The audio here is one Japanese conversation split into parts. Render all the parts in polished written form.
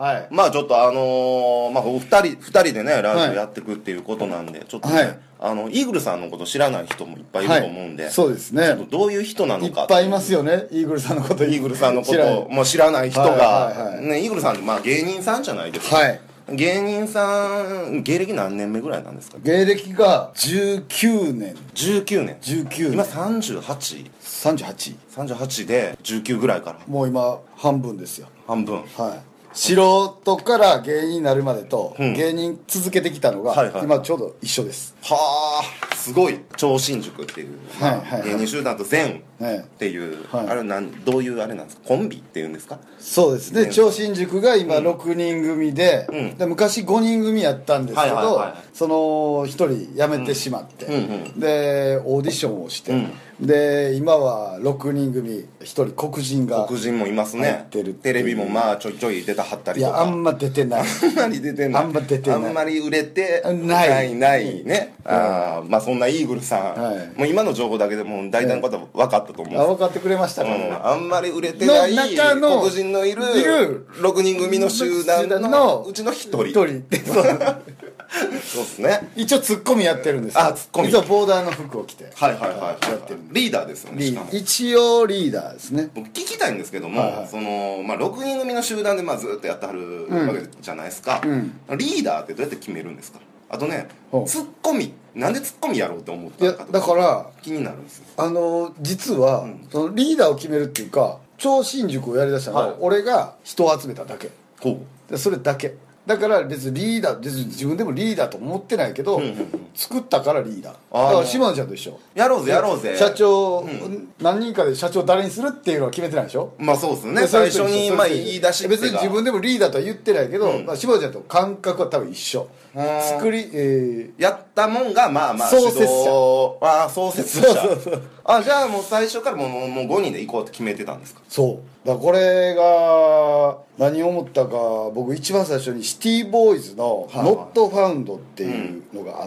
はい、 まあちょっとまあ二人でねラジオやっていくっていうことなんで、ちょっとね、イーグルさんのこと知らない人もいっぱいいると思うんで、 そうですね、 ちょっとどういう人なのかいっぱいいますよね、イーグルさんのことイーグルさんのことも知らない人が、ね、イーグルさんってまあ芸人さんじゃないですか。芸人さん芸歴何年目ぐらいなんですか？ 芸歴が19年今 38で19ぐらいからもう今半分ですよ。 半分。 素人から芸人になるまでと、芸人続けてきたのが、今ちょうど一緒です。 はあ、すごい。超新塾っていう、芸人集団とゼンっていう、あれどういうあれなんですか？コンビっていうんですか？ そうですね。超新塾が今6人組で、昔5人組やったんですけど、その1人辞めてしまって、でオーディションをして、で今は6人組1人黒人もいますね。テレビもまあちょいちょい出たはったりとか。 いや、あんま出てない。 あんまり売れてないね。まあそんなイーグルさん、もう今の情報だけでも大体のことは分かったと思う。 分かってくれましたかね。 あんまり売れてない黒人のいる6人組の集団のうちの1人。そうですね。 一応ツッコミやってるんですよ。 ツッコミ。 一応ボーダーの服を着てやってる。リーダーですよね。 一応リーダーですね。 僕聞きたいんですけども、そのまあ6人組の集団でまあずっとやってはるわけじゃないですか。リーダーってどうやって決めるんですか？あとね、ツッコミ、なんでツッコミやろうって思ったのかとか。だから気になるんですよ。 実はそのリーダーを決めるっていうか、超新塾をやりだしたのは俺が人を集めただけ。それだけ。だから別にリーダー、別に自分でもリーダーと思ってないけど、作ったからリーダー。だから島野ちゃんと一緒。 やろうぜ。 社長、何人かで社長誰にするっていうのは決めてないでしょ。 まあそうですね。最初にまあ言い出し別に自分でもリーダーとは言ってないけど、島野ちゃんと感覚は多分一緒。 やったもんがまあまあ創設者。 創設者。じゃあもう最初からもう5人で行こうって決めてたんですか？そうだからこれが何を思ったか、僕一番最初にシティボーイズの「ノットファウンド」っていうのがあって、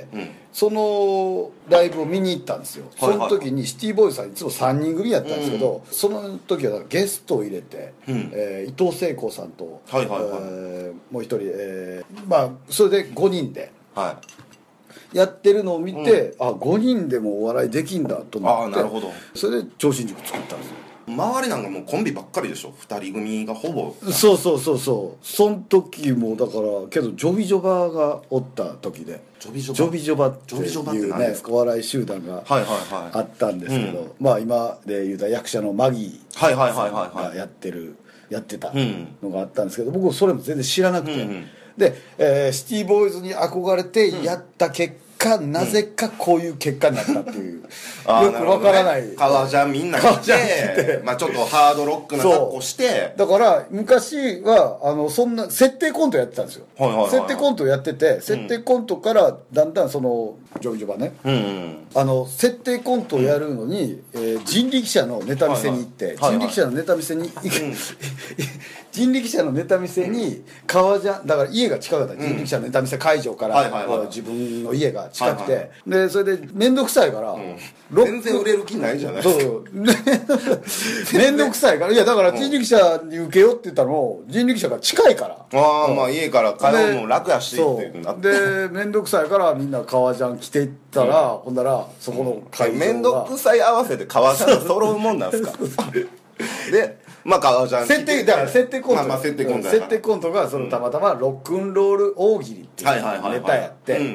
そのライブを見に行ったんですよ。その時にシティボーイズさんいつも3人組やったんですけど、その時はゲストを入れて、伊藤聖子さんともう一人、まあそれで5人でやってるのを見て、5人でもお笑いできんだと思って、それで超新塾作ったんですよ。 周りなんかもうコンビばっかりでしょ。2人組がほぼ。 そうその時もだからけどジョビジョバがおった時で、ジョビジョバっていうねお笑い集団があったんですけど、まあ今で言うた役者のマギーさんがやってたのがあったんですけど、僕それも全然知らなくて、で、シティボーイズに憧れてやった結果、なぜかこういう結果になったっていう、よくわからない、 革ジャンみんな着て、まあちょっとハードロックな格好して、 だから昔はそんな設定コントやってたんですよ。設定コントやってて、設定コントからだんだんそのジョビジョバね、設定コントをやるのに、人力車のネタ見せに行って、人力車のネタ見せに人力車のネタ見せに革ジャンだから家が近かった、人力車のネタ見せ会場から自分の家が近くて、でそれで面倒くさいから、 全然売れる気ないじゃないですか。 面倒くさいから、いやだから人力車に受けようって言ったのも人力車が近いから、 まあ家から通うの楽やしってなって、 で面倒くさいからみんな革ジャン着ていったら、ほんならそこの会場が面倒くさい合わせて革ジャン揃うもんなんですか？でまあ革ジャン設定コント、 設定コントがそのたまたまロックンロール大喜利っていうネタやって、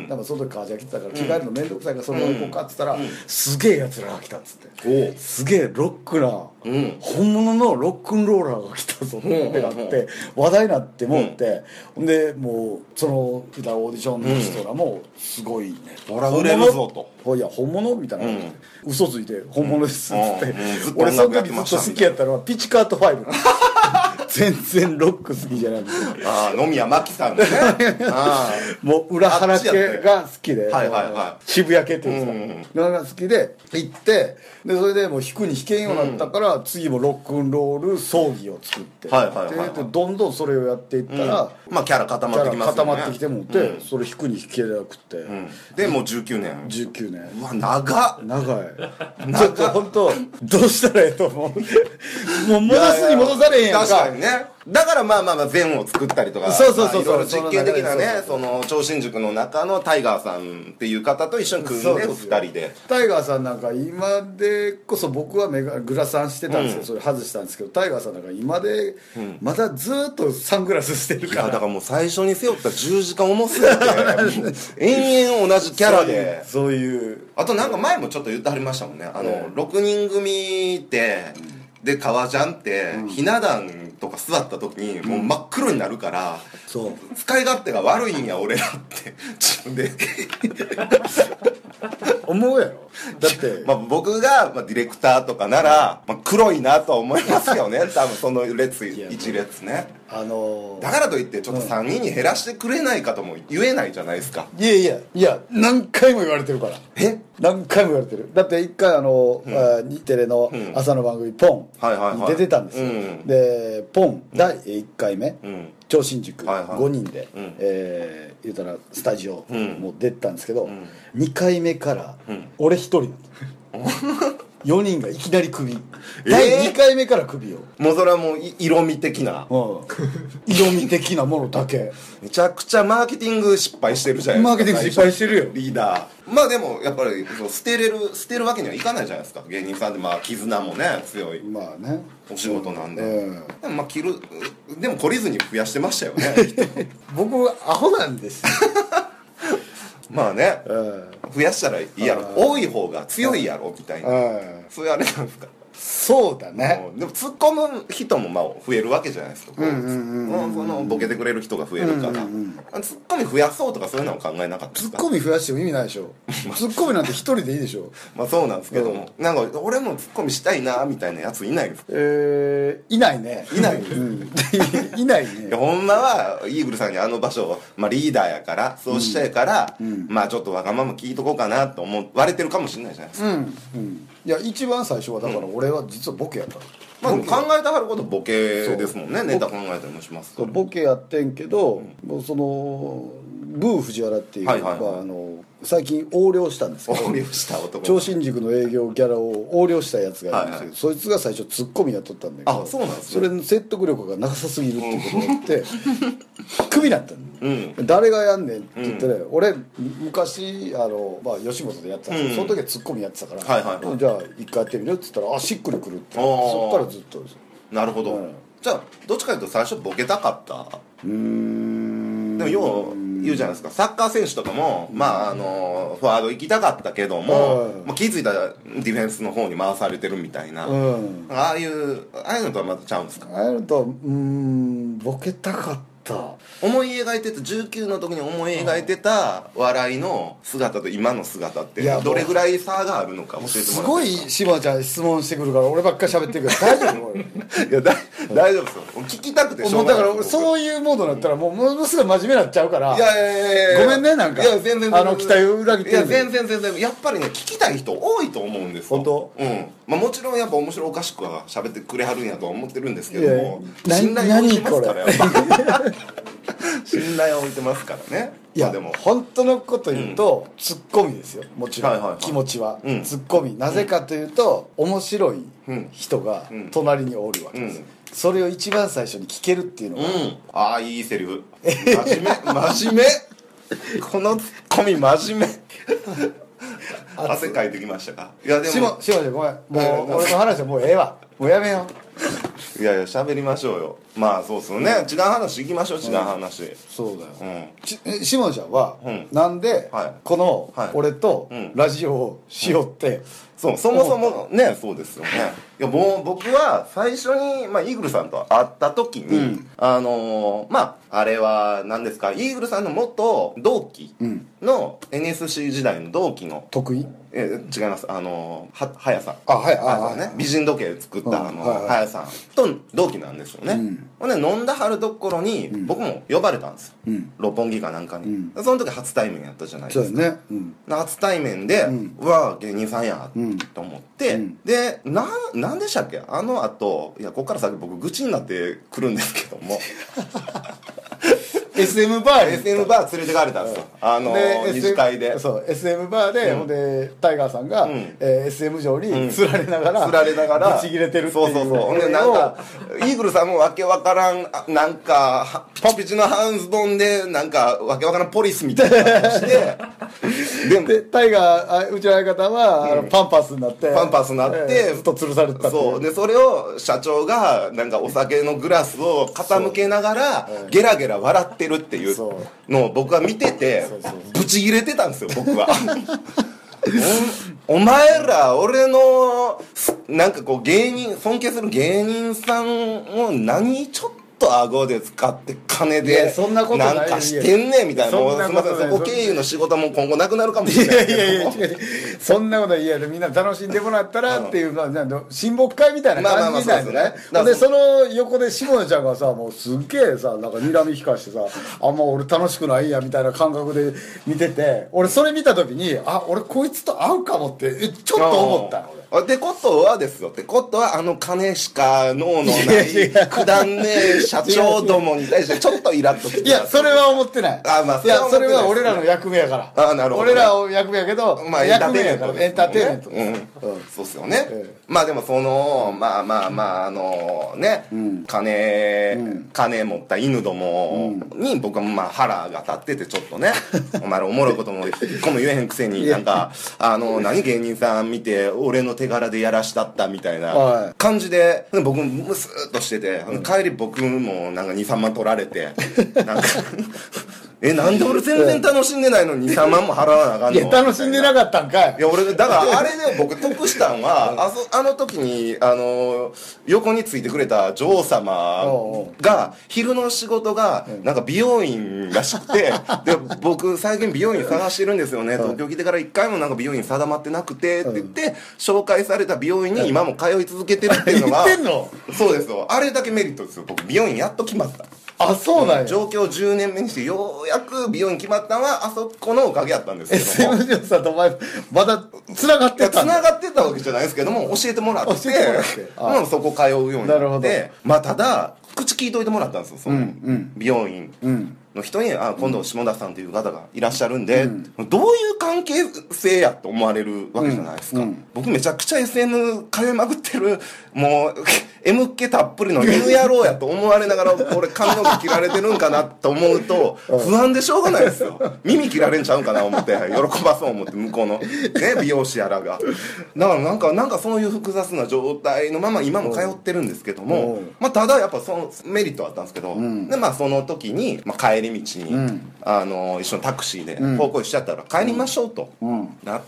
その時革ジャン着てたから着替えるの面倒くさいからそれを行こうかって言ったら、すげえやつらが来たっつって、すげえロックな本物のロックンローラーが来たぞってなって話題になってもって、ほんでもうその歌オーディションの人らもすごいね、 ほら売れるぞと、 いや本物みたいな、嘘ついて本物ですっつって、俺その時ずっと好きやったのはピチカート5全然ロック好きじゃないんですよ。 野宮真紀さんのねもう裏原系が好きで、渋谷系っていうんですか、が好きで行って、でそれでもう弾くに弾けんようになったから、次もロックンロール葬儀を作って、でどんどんそれをやっていったら、 まあキャラ固まってきますよね。 固まってきてもって、それ弾くに弾けなくて、 でもう19年。うわ長いちょっと本当どうしたらええと思うもう戻すに戻されへんやんか。 ね。だからまあまあまあ禅を作ったりとか、 そうそうそういろいろ実験的なね、 そう超新塾の中のタイガーさんっていう方と一緒に組んで2人で。 タイガーさんなんか今でこそ僕はグラサンしてたんですけど、それ外したんですけど、タイガーさんなんか今でまだずっとサングラスしてるから。 だからもう最初に背負った10時間重すぎて延々同じキャラで。 そういうあとなんか前もちょっと言ってはりましたもんね。6人組ってで革ジャンってひな壇とか座った時にもう真っ黒になるから、 そう使い勝手が悪いんや俺らって自分で思うやろ。だってまあ僕がディレクターとかなら、黒いなとは思いますよね多分その列一列ね。だからといってちょっと3人に減らしてくれないかとも言えないじゃないですか。 いや何回も言われてるから。何回も言われてる。だって一回日テレの朝の番組ポンに出てたんですよ。でポン第1回目超新塾5人で言うたらスタジオも出てたんですけど、2回目から俺1人だった4人がいきなりクビ。第2回目からクビよ。 もうそれはもう色味的な、 色味的なものだけ。 めちゃくちゃマーケティング失敗してるじゃないですか。 マーケティング失敗してるよリーダー。まあでもやっぱり捨てるわけにはいかないじゃないですか。芸人さんって絆もね強いまあねお仕事なんで、でもでも懲りずに増やしてましたよね僕アホなんですまあね、増やしたらいいやろ、多い方が強いやろみたいな、そういうあれなんですか。 そうだね。 でも突っ込む人も増えるわけじゃないですか。そのボケてくれる人が増えるから、突っ込み増やそうとかそういうのは考えなかったですか。 突っ込み増やしても意味ないでしょ突っ込みなんて一人でいいでしょまあそうなんですけども、なんか俺も突っ込みしたいなみたいなやついないんですか。 いないね。 いないんですいないね。 ほんまはイーグルさんにあの場所を、リーダーやからそうしちゃうから、ちょっとわがまま聞いとこうかなと思われてるかもしれないじゃないですか。 いや一番最初はだから俺は実はボケやった考えてはることボケですもんね。ネタ考えたりもしますから。 ボケやってんけど、もうそのブー藤原っていう、最近横領したんですけど、 横領した男、 超新塾の営業ギャラを横領したやつがいるんですけど、そいつが最初ツッコミやっとったんだけど、 そうなんですね。 それの説得力がなさすぎるっていうことがあってクビになったの、誰がやんねんって言ってね、俺昔吉本でやってたんですけど、その時はツッコミやってたから、じゃあ一回やってみるって言ったらしっくりくるって、そっからずっとです。 なるほど、じゃあどっちかというと最初ボケたかった。でもよう言うじゃないですか、サッカー選手とかも、フォワード行きたかったけども、気づいたらディフェンスの方に回されてるみたいな、ああいうのとはまたちゃうんですか。 ああいうのとボケたかった。 思い描いてた19の時に思い描いてた笑いの姿と今の姿ってどれぐらい差があるのか教えてもらって。 すごい島ちゃん質問してくるから俺ばっかり喋ってるけど大丈夫いや大丈夫ですよ。聞きたくてしょうがない。 だからそういうモードになったらもうすぐ真面目になっちゃうから。 いやごめんねなんか。いや全然期待を裏切ってる。 いや全然やっぱりね聞きたい人多いと思うんですよ。 本当？ もちろんやっぱ面白おかしくは喋ってくれはるんやとは思ってるんですけども、 信頼を置いてますからやっぱ信頼を置いてますからね。 いやでも本当のこと言うと、ツッコミですよもちろん、気持ちは、ツッコミ。なぜかというと、面白い人が隣におるわけです、それを一番最初に聞けるっていうのが、 ああいいセリフ。真面目このツッコミ真面目汗かいてきましたか。いやでも島ちゃんごめん、もう俺の話はもうええわ、もうやめよう。いや喋りましょうよ。そうっすよね、違う話いきましょう。違う話、 そうだよ。島ちゃんはなんでこの俺とラジオをしようって、 そもそもね、そうですよね。いやもう僕は最初にイーグルさんと会った時に、あれは何ですか、イーグルさんの元同期の NSC 時代の同期の得意違います。はやさん。 はい美人時計作ったはやさんと同期なんですよね。ほんで飲んだはるところに僕も呼ばれたんですよ、六本木かなんかに。その時初対面やったじゃないですか。 そうね。 初対面でうわ芸人さんやと思って、でなんでしたっけ、あといやここから先僕愚痴になってくるんですけども SM バーに SM バー連れてかれたんですよ、二次会で。 そう SM バーで、ほんでタイガーさんが、SM 上につられながら、ぶち切れてるっていう。 そうほんでなんかイーグルさんもわけわからん、なんかピチピチのハンズドンでなんかわけわからんポリスみたいなのしてでタイガー、うちの相方は、パンパスになって、ずっと吊るされてたっていう。 そうでそれを社長がなんかお酒のグラスを傾けながらゲラゲラ笑ってるっていうのを僕は見てて、ブチギレてたんですよ僕は。お前ら俺のなんかこう芸人、尊敬する芸人さんを何ちょっと顎で使って金でなんかしてんねんみたいな。もうすみません、そこ経由の仕事も今後なくなるかもしれないけど。 いやそんなこといやみんな楽しんでもらったらっていうのは親睦会みたいな感じなんですね。でその横で下野ちゃんがさ、もうすっげえさ、なんか睨み利かしてさ、あんま俺楽しくないやみたいな感覚で見てて、俺それ見た時に、あ、俺こいつと会うかもってちょっと思ったの。 ってことはですよ、ってことは金しか脳のないくだんねえ社長どもに対してちょっとイラッときて。 いやそれは思ってない。 いやそれは俺らの役目やから。 なるほど、 俺らの役目やけど、 まあエンターテインメント、 エンターテインメント、 そうっすよね。まあでもそのまあね、金持った犬どもに僕はまあ腹が立ってて、ちょっとねお前らおもろいことも一個も言えへんくせになんか何芸人さん見て俺の手柄でやらしたったみたいな感じで、僕もムスーっとしてて、帰り僕もなんか 2,3 万取られてなんかなんで俺全然楽しんでないのに 2,3 万も払わなあかんの。 いや楽しんでなかったんかい。 いや俺だからあれで僕得したんはあの時に横についてくれた女王様が昼の仕事がなんか美容院らしくて、で僕最近美容院探してるんですよね、東京来てから1回もなんか美容院定まってなくてって言って紹介された美容院に今も通い続けてるっていうのが言ってんの？ そうですよ。あれだけメリットですよ。僕美容院やっと決まった。 あ、そうなんや。 上京10年目にしてようやく美容院決まったのはあそこのおかげやったんですけども。 SM ジョンさんとお前まだ繋がってたんだ。 繋がってたわけじゃないですけども、教えてもらってそこ通うようになって、まあただ口聞いといてもらったんですよ、その美容院の人に今度下田さんという方がいらっしゃるんで、どういう関係性やと思われるわけじゃないですか。僕めちゃくちゃ SM 通いまくってる、もう M っ気たっぷりの犬野郎やと思われながら俺髪の毛切られてるんかなと思うと不安でしょうがないですよ。耳切られんちゃうんかな思って喜ばそう思って、向こうの、ね、美容師やらが。だからなんかそういう複雑な状態のまま今も通ってるんですけども、まあただやっぱそのメリットはあったんですけど、でまあその時に、まあ、帰り道に、一緒にタクシーで方向しちゃったら帰りましょうとなって、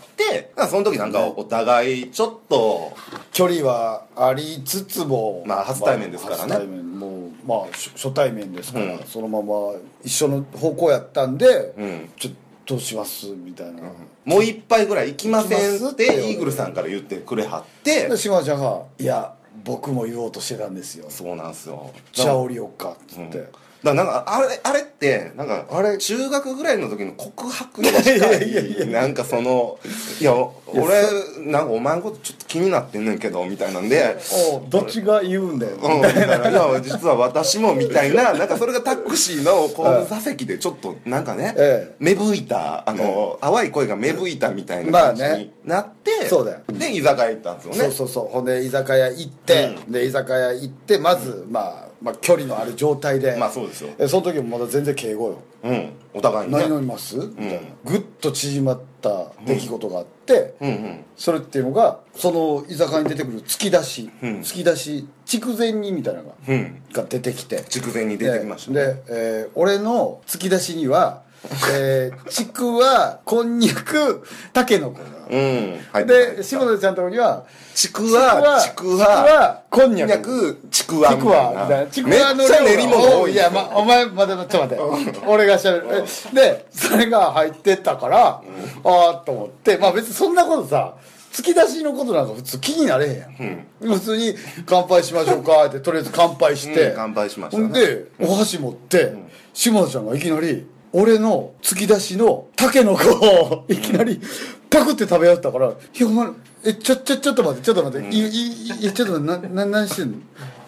その時なんかお互いちょっと距離はありつつも、 まあ初対面ですからね、 初対面もうまあ初対面ですから、そのまま一緒の方向やったんで、ちょっとどうしますみたいな、 もう一杯ぐらい行きませんってイーグルさんから言ってくれはって、 で島ちゃんが「いや僕も言おうとしてたんですよ」 そうなんですよ、 じゃあ降りよっかっつって、 だからなんかあれってなんか中学ぐらいの時の告白に近いなんかそのいや俺なんかお前のことちょっと気になってんねんけどみたいなんで、 どっちが言うんだよみたいな、いや実は私もみたいな、なんかそれがタクシーの後部座席でちょっとなんかね芽吹いた淡い声が芽吹いたみたいな感じになって、 そうだよ、 で居酒屋行ったんですよね。 そうほんで居酒屋行って、で居酒屋行ってまずまあ距離のある状態で、 まあそうですよ、 その時もまだ全然敬語よ、 お互いにね、 何飲みます、みたいなグッと縮まった出来事があって、それっていうのがその居酒屋に出てくる突き出し筑前煮みたいなのが出てきて、 筑前煮出てきましたね。 で、俺の突き出しにはちくわ、こんにゃく、たけのこが、で下田ちゃんのとこにはちくわ、 こんにゃく、 ちくわみたいな、めっちゃ練り物多い。 いや、お前まだちょっと待って俺がしゃべるでそれが入ってったから、ああと思って、まあ別にそんなことさ突き出しのことなんか普通気になれへんやん、普通に乾杯しましょうかってとりあえず乾杯して、 乾杯しましたね。 でお箸持って、下田ちゃんがいきなり俺の突き出しのタケノコをいきなりパクって食べよったから「いやお前ちょっと待ってちょっと待って、ちょっと何してんの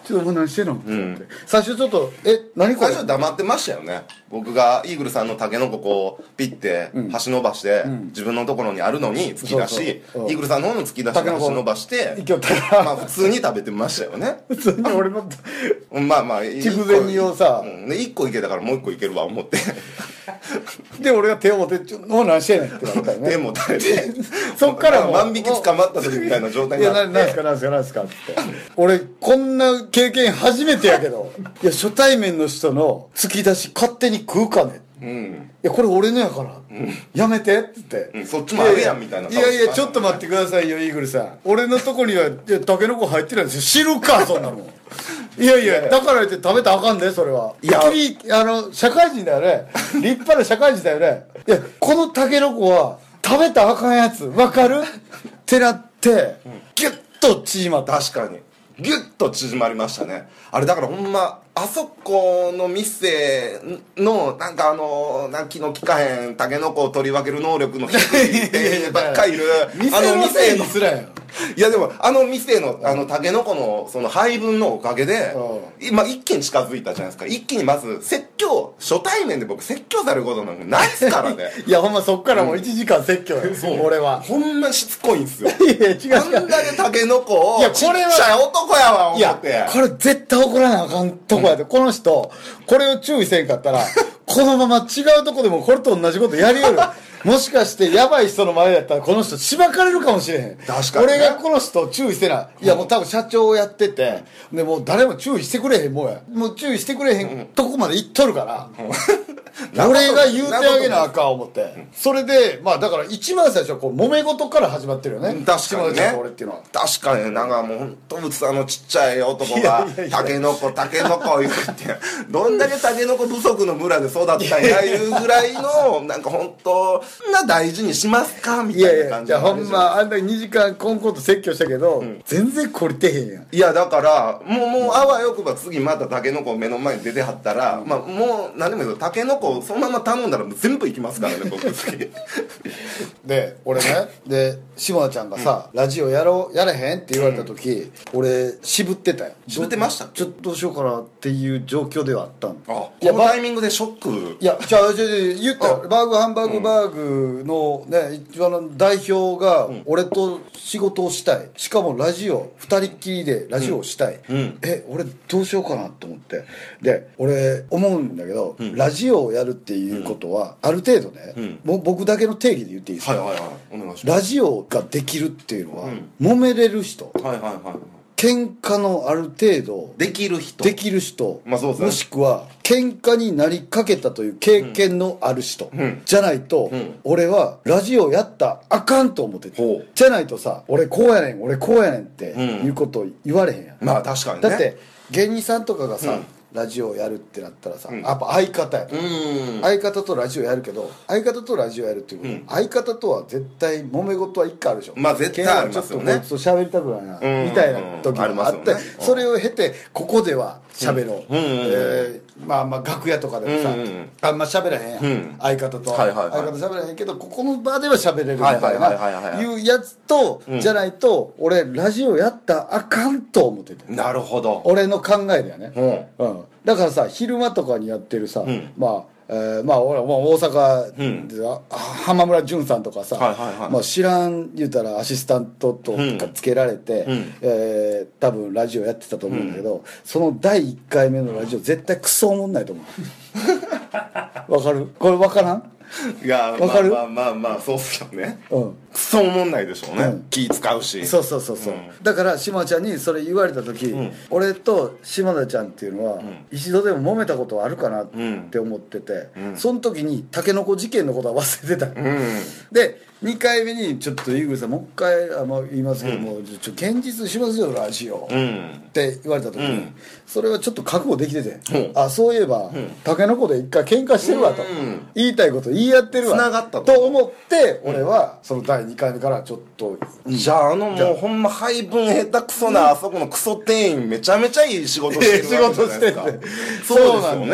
ちょっと何してんの?」って言って、最初ちょっと「何これ?」 最初黙ってましたよね。僕がイーグルさんのタケノコこうピッて端伸ばして、自分のところにあるのに突き出し、イーグルさんの方の突き出しで端伸ばしてまあ普通に食べてましたよね。 普通に俺のまあまあ筑前煮をさ、 1個いけたからもう1個いけるわ思ってで俺が手を持って「もう何してんねん」ってなったよね。 手も垂れてそっからもう万引き捕まった時みたいな状態になって「 いや何すか何すか何すか」って俺こんな経験初めてやけど「いや初対面の人の突き出し勝手に食うかね」いやこれ俺のやから、やめて」って言って、 そっちもあるやんみたいな。 いやいやちょっと待ってくださいよイーグルさん、俺のとこにはタケノコ入ってないんですよ。知るかそんなもん。いやいやだから言って食べたらあかんでそれは。いや社会人だよね。立派な社会人だよね。いやこのタケノコは食べたらあかんやつ分かるってなってギュッと縮まった。 確かにギュッと縮まりましたね。あれだからほんまあそこの店のなんか気の利かへんタケノコを取り分ける能力の低い店ばっかりいる店のすらやん。 いやでも店のタケノコのその配分のおかげで今一気に近づいたじゃないですか。一気にまず説教、初対面で僕説教されることなんかないっすからね。 いやほんまそっからもう1時間説教や、俺はほんましつこいんすよ。 いや違うあんだけタケノコをいやちっちゃい男やわ思って。 いやこれ絶対怒らなあかんとこやで、この人これを注意せんかったらこのまま違うとこでもこれと同じことやりよる。もしかしてやばい人の前だったらこの人しばかれるかもしれへん。 確かに、ね、 俺がこの人を注意してない、いやもう多分社長をやってて、でもう誰も注意してくれへんもう注意してくれへんとこまで行っとるから、俺が言うてあげなあかん思って、それでまあだから一番最初はこう揉め事から始まってるよね。 確かにね。 俺っていうのは確かになんかもう本当うつさのちっちゃい男がタケノコ言うてどんだけタケノコ不足の村で育ったんやいうぐらいのなんか本当な大事にしますかみたいな感じ。 いやほんまあんだけ2時間コンコンと説教したけど、全然懲りてへんやん。 いやだからもうあわよくば次またタケノコ目の前に出てはったら、まあもう何でもいいけどタケノコそのまま頼んだら全部いきますからね僕次。 で俺ねで下田ちゃんがさ、ラジオやれへんって言われた時、俺渋ってたよ。 渋ってました。 ちょっとどうしようかなっていう状況ではあったん。 このタイミングでショック。 いやじゃあ言ったよ。ハンバーグのね一番の代表が俺と仕事をしたい、しかもラジオ2人っきりでラジオをしたい、俺どうしようかなと思って、で俺思うんだけど、ラジオをやるっていうことはある程度ね、もう僕だけの定義で言っていいですか。 はいはいはいお願いします。 ラジオができるっていうのは、揉めれる人、 はいはいはい、 喧嘩のある程度できる人、 まあそうですね、もしくは喧嘩になりかけたという経験のある人、じゃないと、俺はラジオやったらあかんと思ってて、じゃないとさ俺こうやねんっていうことを言われへんやん。 まあ確かにね。 だって芸人さんとかがさ、ラジオやるってなったらさ、やっぱ相方や、相方とラジオやるけど、相方とラジオやるっていうこと、相方とは絶対揉め事は一回あるでしょ。 まあ絶対ありますよね。 ちょっとこいつと喋りたくないな、みたいな時もあって、それを経てここでは喋ろう、まあ楽屋とかでもさ、あんま喋らへんやん、相方と相方喋らへんけどここの場では喋れるみたいないうやつと、じゃないと俺ラジオやったらあかんと思ってて。 なるほど。 俺の考えだよね。だからさ昼間とかにやってるさ、まあ俺もう大阪で、浜村淳さんとかさ、まあ、知らん言うたらアシスタントとかつけられて、多分ラジオやってたと思うんだけど、その第1回目のラジオ絶対クソおもんないと思う。わかる？これわからん？ いやわかる？ まあそうっすよね。クソおもんないでしょうね、気使うし。 そう、だから島ちゃんにそれ言われた時、俺と島田ちゃんっていうのは、一度でも揉めたことあるかなって思ってて、その時にタケノコ事件のことは忘れてた、で2回目にちょっとイーグルさんもう一回言いますけども、現実しますよラジオ、って言われた時に、それはちょっと覚悟できてて、そういえば、タケノコで一回喧嘩してるわと、言いたいこと言い合ってるわ繋がったと思って、俺はその第2回目からちょっと、 じゃあもうほんま配分下手くそなあそこのクソ店員めちゃめちゃいい仕事してるわけじゃないですか。そうですよね。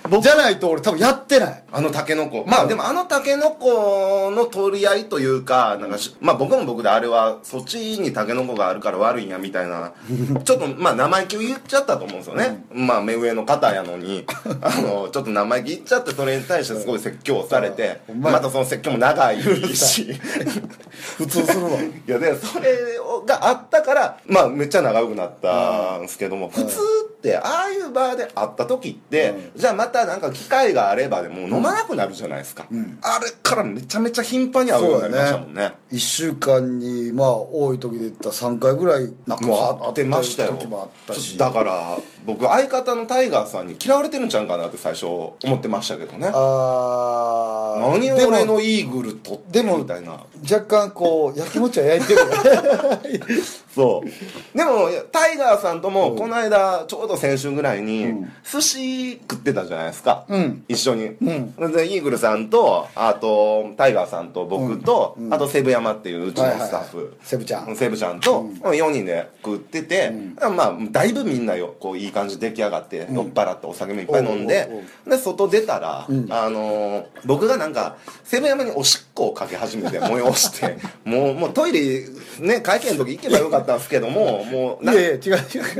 じゃないと俺多分やってない。 あのタケノコ、まあでもあのタケノコの取り合いというか、なんかまあ僕も僕であれはそっちにタケノコがあるから悪いんやみたいなちょっとまあ生意気を言っちゃったと思うんですよね、まあ目上の方やのにちょっと生意気言っちゃって、それに対してすごい説教をされて、またその説教も長いし普通するわ。いやでそれがあったからまあめっちゃ長くなったんですけども、普通ってああいう場で会った時って、じゃあまたなんか機会があればでも飲まなくなるじゃないですか、あれからめちゃめちゃ頻繁に会うようになりましたもんね。 1週間にまあ多い時で言ったら3回ぐらいなんか会ってましたよ。 時もあったし、 だから僕相方のタイガーさんに嫌われてるんちゃうかなって最初思ってましたけどね。何俺のイーグル取ってみたいな、 若干こう焼きもちは焼いてるそうでもタイガーさんともこの間ちょうど先週ぐらいに寿司食ってたじゃないですか、一緒に、でイーグルさんとあとタイガーさんと僕と、あとセブ山っていううちのスタッフ、 セブちゃんと4人で食ってて、まあだいぶみんなこういい感じで出来上がって酔っ払ってお酒もいっぱい飲んで、で外出たら、僕がなんかセブ山におしっこをかけ始めて催してもうトイレね会見の時行けばよかったんですけども、もういやいや違う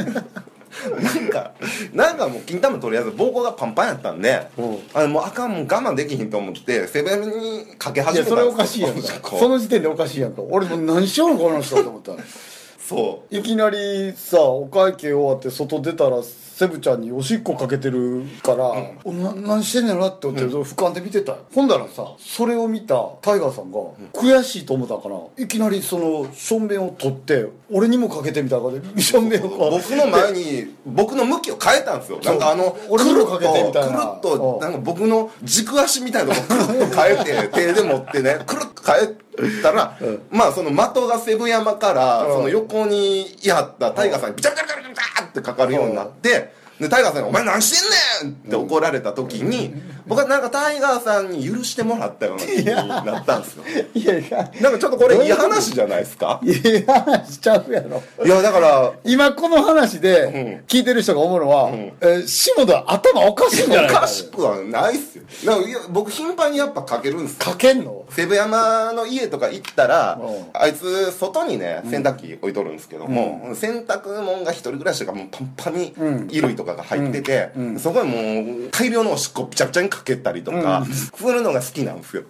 なんかもう金玉とりあえず膀胱がパンパンやったんで、もうあかん、もう我慢できひんと思ってセブンにかけ始めたんですよ。 いやそれおかしいやんかその時点でおかしいやんか。俺もう何しようのこの人と思ったそういきなりさお会計終わって外出たらセブちゃんにおしっこかけてるから、何してんねやろなって思って、俯瞰で見てたよ。ほんだらさそれを見たタイガーさんが悔しいと思ったからいきなりそのしょんべんを取って俺にもかけてみたいな感じでしょんべんをこう僕の前に僕の向きを変えたんですよ。なんか俺にもかけてみたいなくるっとなんか僕の軸足みたいなとこくるっと変えて手で持ってねくるっと変えたら、まあその的がセブ山からその横にいはったタイガーさんにビチャビチャビチャビチャってかかるようになって、でタイガーさんに「お前何してんねん!」って怒られた時に、僕はなんかタイガーさんに許してもらったような気になったんですよ。 いやいやなんかちょっとこれいい話じゃないですか。 いい話しちゃうやろ。 いやだから今この話で聞いてる人が思うのは、下田頭おかしいんじゃないか。 おかしくはないっすよ。だからいや僕頻繁にやっぱかけるんですよ。 かけんの？ セブ山の家とか行ったら、あいつ外にね洗濯機置いとるんですけども、洗濯物が一人暮らしがもうパンパンに衣類とかが入ってて、そこにもう大量のおしっこピチャピチャにかけたりとかするのが好きなんですよ。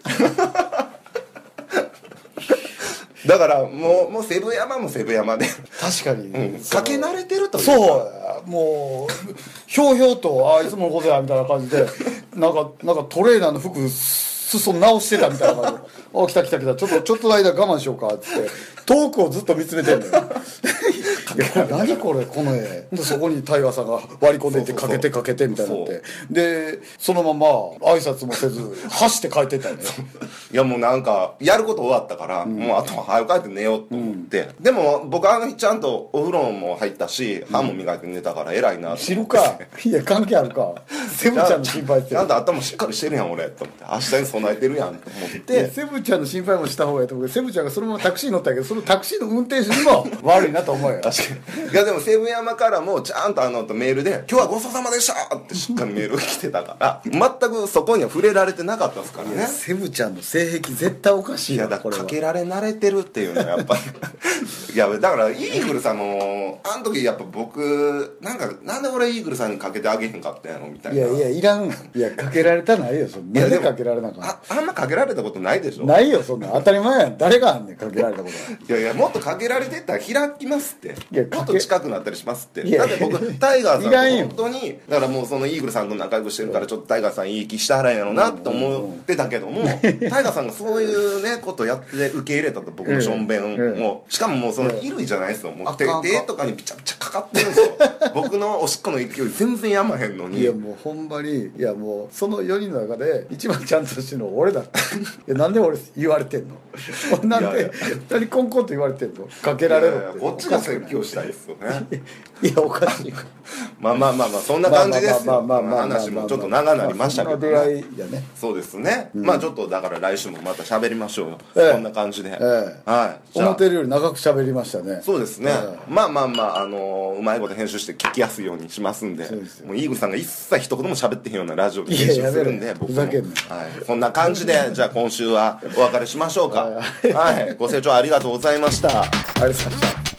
だからもうセブ山もセブ山で確かに、 かけ慣れてるというか、 そうもうひょうひょうといつものことやみたいな感じでなんかトレーナーの服裾直してたみたいな感じで来たちょっとの間我慢しようかっつって遠くをずっと見つめてんのよ何これこの絵でそこにタイガーさんが割り込んでいってかけてみたいになってでそのまま挨拶もせず走って帰ってったよね。 いやもうなんかやること終わったから、もうあとは早く帰って寝ようと思って、でも僕あの日ちゃんとお風呂も入ったし、歯も磨いて寝たから偉いなと思って。 知るかいや関係あるかセブちゃんの心配してる。 ちゃんと頭しっかりしてるやん俺と思って、明日に備えてるやんと思ってセブちゃんの心配もした方がいいと思うけど、セブちゃんがそのままタクシー乗ったけどそのタクシーの運転手にも悪いなと思うよ。 確かに。いやでもセブ山からもちゃんとメールで「今日はごちそうさまでした!」ってしっかりメールが来てたから全くそこには触れられてなかったですからね。 セブちゃんの性癖絶対おかしいよ。 いやだからかけられ慣れてるっていうのはやっぱりいやだからイーグルさんもあの時やっぱ僕なんで俺イーグルさんにかけてあげへんかったんやろみたいな。 いやいらん。いやかけられたないよそんな。なんでかけられなかった。 あんまかけられたことないでしょ。 ないよそんな当たり前やん。誰があんねんかけられたことは。 いやもっとかけられてったら開きますって。 いやもっと近くなったりしますって。だって僕タイガーさんと本当にだからもうそのイーグルさんと仲良くしてるからちょっとタイガーさんいい気したはらんやろなと思ってたけども、タイガーさんがそういうねことやって受け入れたと僕のしょんべんを、しかももうその衣類じゃないですよ、もう手とかにピチャピチャかかってるんですよ僕のおしっこの勢い全然やまへんのに。 いやもうほんまにいやもうその4人の中で一番ちゃんとしてるのは俺だった。いやなんで俺言われてんのなんで2人コンコンと言われてんのかけられるって。 こっちが説教したいですよね。 いやおかしいまあそんな感じですよ。話もちょっと長なりましたけどね。 そんな出会いやね。 そうですね、まあちょっとだから来週もまた喋りましょうよ、こんな感じで、はい。 思ってるより長く喋りりましたね。 そうですね、まあまあまあ、うまいこと編集して聞きやすいようにしますんで、もうイーグルさんが一切一言も喋ってへんようなラジオで編集するんで、僕も、はい、そんな感じでじゃあ今週はお別れしましょうか。はい、ご清聴ありがとうございました。 ありがとうございました。